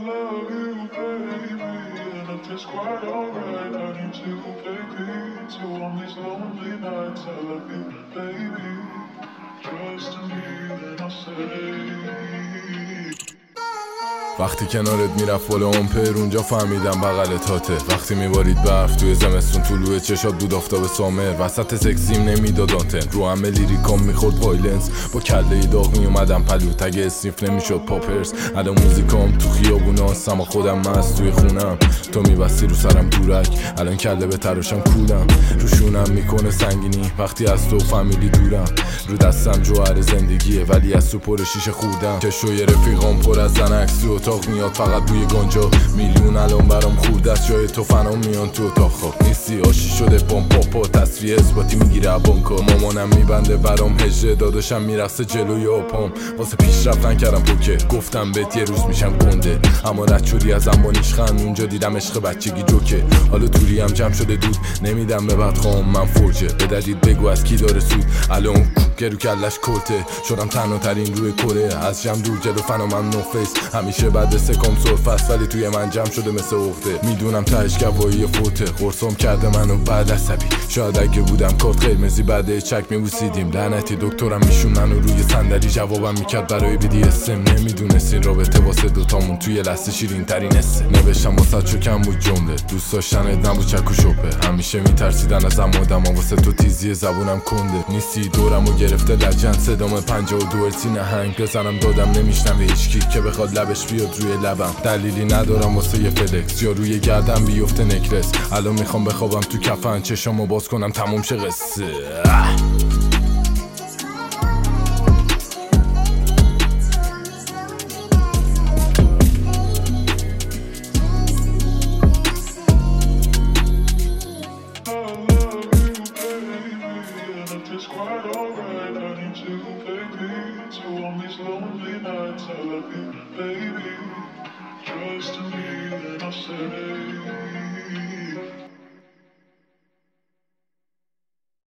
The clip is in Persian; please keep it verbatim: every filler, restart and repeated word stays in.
love you, baby, and if it's quite alright, I need to take me to on these lonely nights. I love you, baby, trust me, then I'll say. وقتی کنارت میرفت بالا آمپر اونجا فهمیدم بغل تاته. وقتی میبارید برف توی زمستون طلوع چشات بود آفتاب سامر. وسط سکسیم نمیداد آنتن رو همه لیریکام میخورد وایلنس. با کله داغ میومدم پلو تگ اسنیف نمیشد پاپرز. الان موزیکام تو خیابوناست اما خودم مست توی خونم. تو میبستی رو سرم دورک الان کله به تراشم کولم. روشونم میکنه سنگینی وقتی از تو فامیلی دورم. رو دستم جوهر زندگیه ولی از تو پر شیشه خودم. چشوی رفیقام پر از زنکس تو اتاق میاد فقط بوی گنجا. میلیون الان برام خورده است جای تو فنا میان تو اتاق خواب نیستی. آشی شده پام پاپا تصویه اثباتی میگیره بانکا. مامانم میبنده برام هجده داداشم میرقصه جلوی آپام. واسه پیشرفت نکردم پوکر گفتم بهت یه روز میشم گنده. اما رد شدی از انبانیش خند اونجا دیدم عشق بچگی جوکه. حالا توری هم جمع شده دود نمیدم به بدخوام من فرجه. بددید بگو از کی داره سود الان که رو کلش کلته. شدم تنها ترین روی کره از جمع دور جلو فنا من نوفیس. همیشه بعد سکم سرفست ولی توی من جمع شده مثل عقده. میدونم تهش گواهی فوته قرصم کرده منو بعد عصبی. شاید اگه بودم کارت قرمزی بعد چک میبوسیدیم. لعنتی دکترم میشون منو روی صندلی جوابم میکرد برای بیدی اسم. نمیدونستین رابطه واسه دوتامون توی لحظه شیرین ترین اسه. نوشتم واسه چو کم بود جمله دوست داشتنت نبود چک و شپه. همیشه میترسیدن ازم آدما واسه تو تیزی زبونم کنده. نیستی دورمو گرفته لجن صدام پنجاه و دو ارسی نهنگ. بزنم دادم نمیشنوه هیچکی که بخواد لبش بیاد روی لبم. دلیلی ندارم واسه یه فلکس یا روی گردم بیفته نکلس. الان میخوام بخوابم تو کفن چشامو باز کنم تموم شه قصه. It's quite alright, I need to take me to on these lonely nights. I love you, baby, trust me, then I'll say.